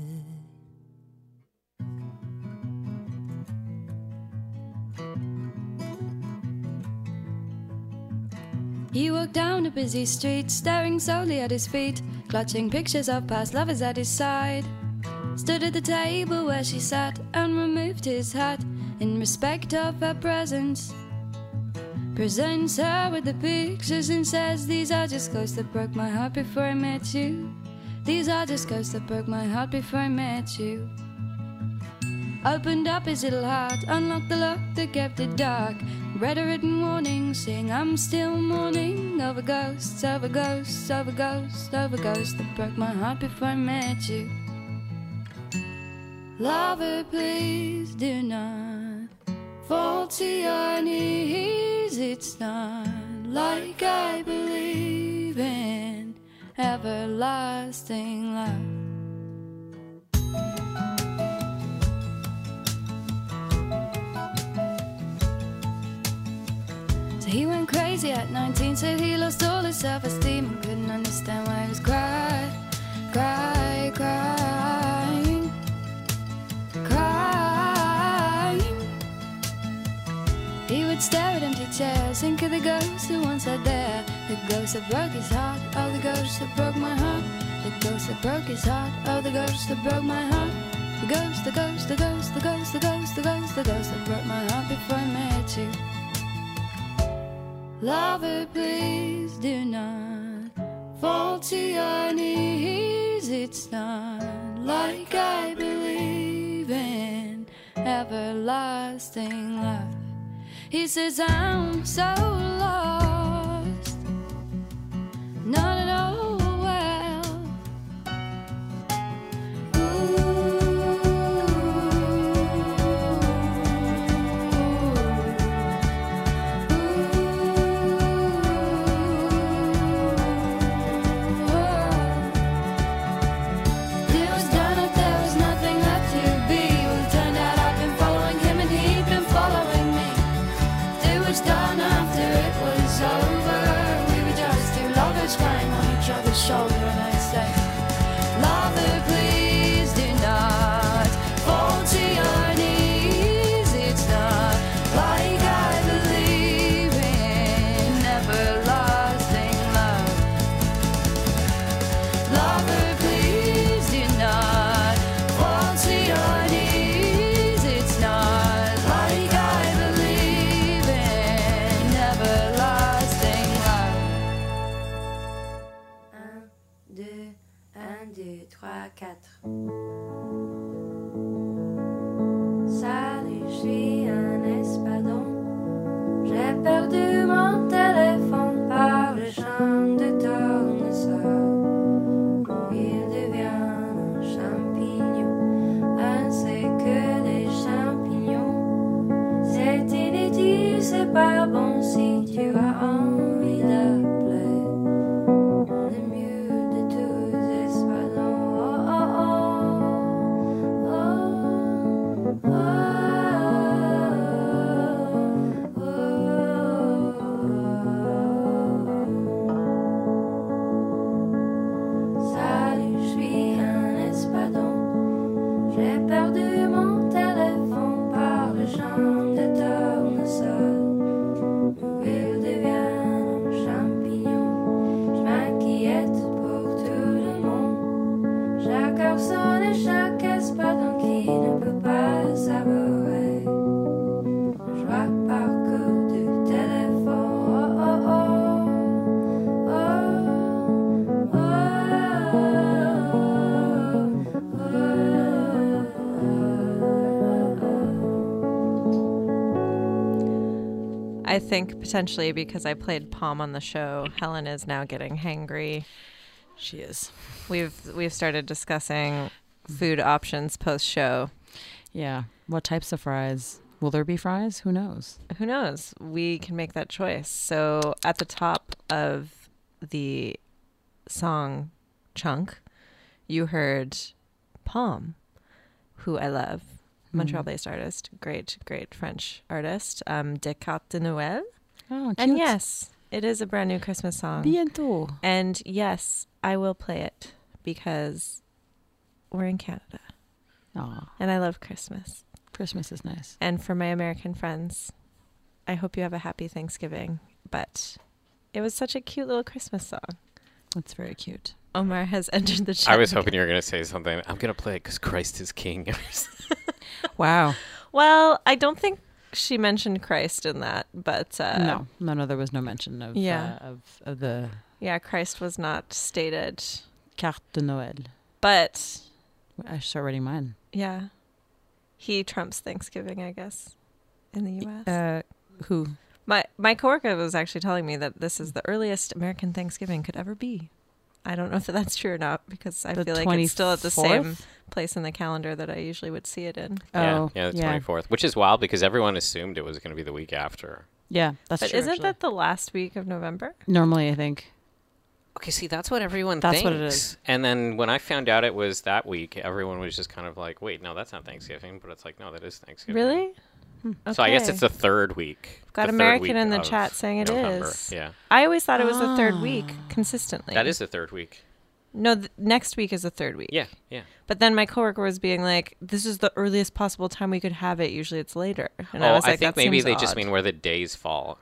[SPEAKER 16] He walked down a busy street, staring solely at his feet, clutching pictures of past lovers at his side. Stood at the table where she sat and removed his hat in respect of her presence. Presents her with the pictures and says, these are just ghosts that broke my heart before I met you. These are just ghosts that broke my heart before I met you. Opened up his little heart, unlocked the lock that kept it dark. Read a written warning, saying I'm still mourning over ghosts, over ghosts, over ghosts, over ghosts that broke my heart before I met you. Lover, please do not fall to your knees. It's not like I believe in everlasting love. He went crazy at 19, said he lost all his self-esteem and couldn't understand why he was crying. He would stare at empty chairs, think of the ghosts who once sat there. The ghost that broke his heart, oh the ghost that broke my heart. The ghost that broke his heart, oh the ghost that broke my heart. The ghost, the ghost, the ghost, the ghost, the ghost, the ghost, the ghost that broke my heart before I met you. Lover, please do not fall to your knees. It's not like I believe in everlasting love. He says I'm so lost, not at all well. Shoulder and I say, lover, please do not fall to your knees. It's not like I believe in everlasting love. Lover, please do not fall to your knees. It's not like I believe in everlasting love. 1, 2, 3, 4. Salut, je suis un espadon. J'ai perdu mon téléphone par le champ de tournesol. Il devient un super bon si tu as envie d'appeler. On est mieux de tous espadons. Oh, oh, oh. Oh, oh, oh. Salut, je suis un espadon. J'ai perdu mon téléphone par le champ de tournesol. Où il devient un champignon. Je m'inquiète pour tout le monde. Chaque personne et chaque espadon qui ne peut pas savourer. Je vois par coup du téléphone. Oh, oh, oh. Oh, oh,
[SPEAKER 4] I think potentially because I played Palm on the show, Helen is now getting hangry.
[SPEAKER 5] She is.
[SPEAKER 4] We've started discussing food options post show.
[SPEAKER 5] Yeah. What types of fries? Will there be fries? Who knows?
[SPEAKER 4] Who knows? We can make that choice. So at the top of the song chunk, you heard Palm, who I love. Montreal-based artist, great French artist, Descartes de Noël.
[SPEAKER 5] Oh, cute.
[SPEAKER 4] And yes, it is a brand new Christmas song.
[SPEAKER 5] Bientôt.
[SPEAKER 4] And yes, I will play it because we're in Canada.
[SPEAKER 5] Aw.
[SPEAKER 4] And I love Christmas.
[SPEAKER 5] Christmas is nice.
[SPEAKER 4] And for my American friends, I hope you have a happy Thanksgiving. But it was such a cute little Christmas song.
[SPEAKER 5] That's very cute.
[SPEAKER 4] Omar has entered the chat.
[SPEAKER 6] I was hoping you were going to say something. I'm going to play it because Christ is King.
[SPEAKER 5] Wow.
[SPEAKER 4] Well, I don't think she mentioned Christ in that, but
[SPEAKER 5] no, there was no mention of of the
[SPEAKER 4] Christ was not stated.
[SPEAKER 5] Carte de Noël.
[SPEAKER 4] But
[SPEAKER 5] I should start writing mine.
[SPEAKER 4] Yeah, he trumps Thanksgiving, I guess, in the U.S.
[SPEAKER 5] Who?
[SPEAKER 4] My coworker was actually telling me that this is the earliest American Thanksgiving could ever be. I don't know if that's true or not because I feel like it's still at the same place in the calendar that I usually would see it in.
[SPEAKER 6] Yeah, the 24th, which is wild because everyone assumed it was going to be the week after.
[SPEAKER 5] Yeah, that's true.
[SPEAKER 4] But isn't that the last week of November?
[SPEAKER 5] Normally, I think.
[SPEAKER 6] Okay, see, that's what everyone thinks.
[SPEAKER 5] That's what it is.
[SPEAKER 6] And then when I found out it was that week, everyone was just kind of like, wait, no, that's not Thanksgiving. But it's like, no, that is Thanksgiving.
[SPEAKER 4] Really?
[SPEAKER 6] Okay. So I guess it's the third week.
[SPEAKER 4] Got American in the chat saying it is.
[SPEAKER 6] Yeah.
[SPEAKER 4] I always thought it was the third week consistently.
[SPEAKER 6] That is the third week.
[SPEAKER 4] No, next week is the third week.
[SPEAKER 6] Yeah.
[SPEAKER 4] But then my coworker was being like, this is the earliest possible time we could have it. Usually it's later. And I was like,
[SPEAKER 6] I think maybe they just mean where the days fall.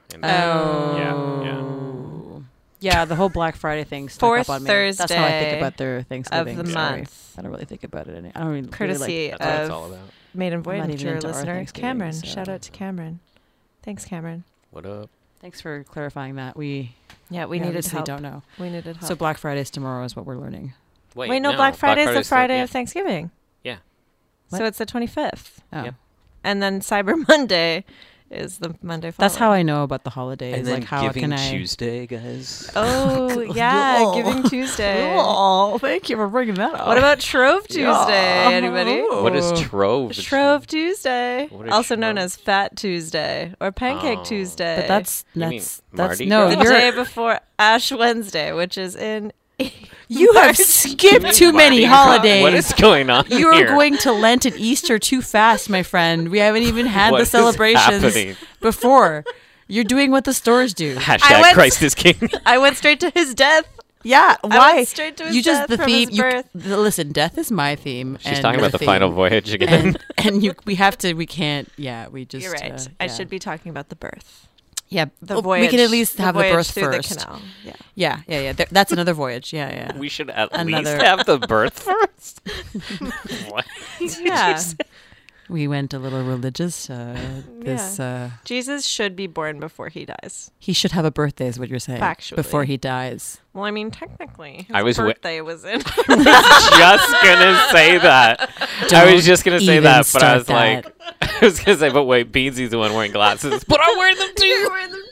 [SPEAKER 6] Yeah,
[SPEAKER 5] the whole Black Friday thing stuck
[SPEAKER 4] Fourth
[SPEAKER 5] up on me.
[SPEAKER 4] Thursday
[SPEAKER 5] That's how I think about their Thanksgiving.
[SPEAKER 4] of the month.
[SPEAKER 5] I don't really think about it. I don't really
[SPEAKER 4] Courtesy
[SPEAKER 5] like,
[SPEAKER 4] of
[SPEAKER 6] that's what it's all about.
[SPEAKER 4] Maiden
[SPEAKER 5] I'm not even
[SPEAKER 4] Voyager
[SPEAKER 5] into our
[SPEAKER 4] listener
[SPEAKER 5] Thanksgiving,
[SPEAKER 4] Cameron.
[SPEAKER 5] so.
[SPEAKER 4] Shout out to Cameron. Thanks, Cameron.
[SPEAKER 6] What up?
[SPEAKER 5] Thanks for clarifying that. We
[SPEAKER 4] needed help.
[SPEAKER 5] Don't know.
[SPEAKER 4] We needed help.
[SPEAKER 5] So Black Friday's tomorrow is what we're learning.
[SPEAKER 4] Wait, no, Black Friday is the Friday of Thanksgiving.
[SPEAKER 6] Yeah.
[SPEAKER 4] So it's the 25th.
[SPEAKER 5] Oh.
[SPEAKER 6] Yep.
[SPEAKER 4] And then Cyber Monday is the Monday following.
[SPEAKER 5] That's how I know about the holidays.
[SPEAKER 1] And then
[SPEAKER 5] like how
[SPEAKER 1] Giving
[SPEAKER 5] can I
[SPEAKER 1] Tuesday, guys.
[SPEAKER 4] Oh, yeah, Giving Tuesday.
[SPEAKER 5] Oh, thank you for bringing that up.
[SPEAKER 4] What about Shrove Tuesday? Anybody?
[SPEAKER 6] What is Shrove?
[SPEAKER 4] Shrove Tuesday, also known
[SPEAKER 6] Shrove?
[SPEAKER 4] as Fat Tuesday or Pancake Tuesday.
[SPEAKER 5] But that's
[SPEAKER 6] Mardi
[SPEAKER 5] no,
[SPEAKER 6] Gras?
[SPEAKER 4] the day before Ash Wednesday, which is in.
[SPEAKER 5] You have skipped too many holidays.
[SPEAKER 6] What is going on
[SPEAKER 5] You
[SPEAKER 6] here?
[SPEAKER 5] are going to Lent and Easter too fast, my friend. We haven't even had
[SPEAKER 6] What
[SPEAKER 5] the
[SPEAKER 6] is
[SPEAKER 5] celebrations
[SPEAKER 6] happening?
[SPEAKER 5] before. You're doing what the stores do.
[SPEAKER 6] Hashtag Christ is King.
[SPEAKER 4] I went straight to his death.
[SPEAKER 5] Yeah,
[SPEAKER 4] I
[SPEAKER 5] why?
[SPEAKER 4] went straight to his
[SPEAKER 5] you just
[SPEAKER 4] death from his birth.
[SPEAKER 5] Listen, death is my theme.
[SPEAKER 6] She's
[SPEAKER 5] and
[SPEAKER 6] talking about the
[SPEAKER 5] theme.
[SPEAKER 6] final voyage again.
[SPEAKER 5] And we can't. Yeah, we just.
[SPEAKER 4] You're right. I should be talking about the birth.
[SPEAKER 5] Yeah,
[SPEAKER 4] the voyage.
[SPEAKER 5] We can at least have the
[SPEAKER 4] voyage
[SPEAKER 5] birth
[SPEAKER 4] through
[SPEAKER 5] first.
[SPEAKER 4] The canal.
[SPEAKER 5] Yeah. That's another voyage. Yeah.
[SPEAKER 6] We should at least have the birth first. What?
[SPEAKER 4] Yeah.
[SPEAKER 5] We went a little religious.
[SPEAKER 4] Jesus should be born before he dies.
[SPEAKER 5] He should have a birthday, is what you're saying.
[SPEAKER 4] Factually.
[SPEAKER 5] Before he dies.
[SPEAKER 4] Well, I mean, technically,
[SPEAKER 6] was
[SPEAKER 4] his birthday was in.
[SPEAKER 6] I was just gonna say that. I was just gonna say that, but I was going to say, but wait, Beansy's the one wearing glasses. But I'm wearing them too.
[SPEAKER 4] You're wearing them too.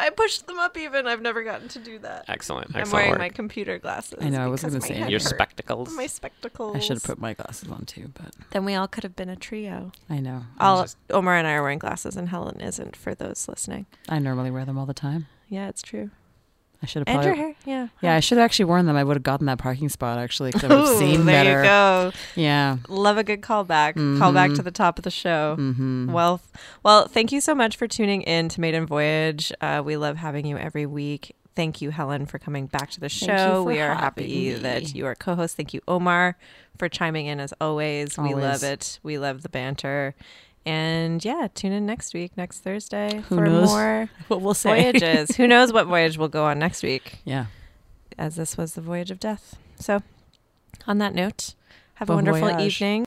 [SPEAKER 4] I pushed them up even. I've never gotten to do that.
[SPEAKER 6] Excellent.
[SPEAKER 4] I'm wearing my computer glasses.
[SPEAKER 5] I know, I was going to say.
[SPEAKER 6] Your spectacles.
[SPEAKER 4] My spectacles.
[SPEAKER 5] I should have put my glasses on too, but.
[SPEAKER 4] Then we all could have been a trio.
[SPEAKER 5] I know.
[SPEAKER 4] Omar and I are wearing glasses and Helen isn't, for those listening.
[SPEAKER 5] I normally wear them all the time.
[SPEAKER 4] Yeah, it's true.
[SPEAKER 5] I should have
[SPEAKER 4] And
[SPEAKER 5] probably.
[SPEAKER 4] your hair, yeah.
[SPEAKER 5] Yeah, I should have actually worn them. I would have gotten that parking spot actually, because I would have seen
[SPEAKER 4] there
[SPEAKER 5] better.
[SPEAKER 4] You go.
[SPEAKER 5] Yeah.
[SPEAKER 4] Love a good callback. Callback to the top of the show. Well, thank you so much for tuning in to Maiden Voyage. We love having you every week. Thank you, Helen, for coming back to the show. We are happy that you are co-host. Thank you, Omar, for chiming in as always. We love it. We love the banter. And yeah, tune in next Thursday, for more
[SPEAKER 5] what we'll say.
[SPEAKER 4] Voyages. Who knows what voyage we'll go on next week?
[SPEAKER 5] Yeah.
[SPEAKER 4] As this was the voyage of death. So, on that note, have
[SPEAKER 5] Bon
[SPEAKER 4] a wonderful
[SPEAKER 5] voyage.
[SPEAKER 4] evening.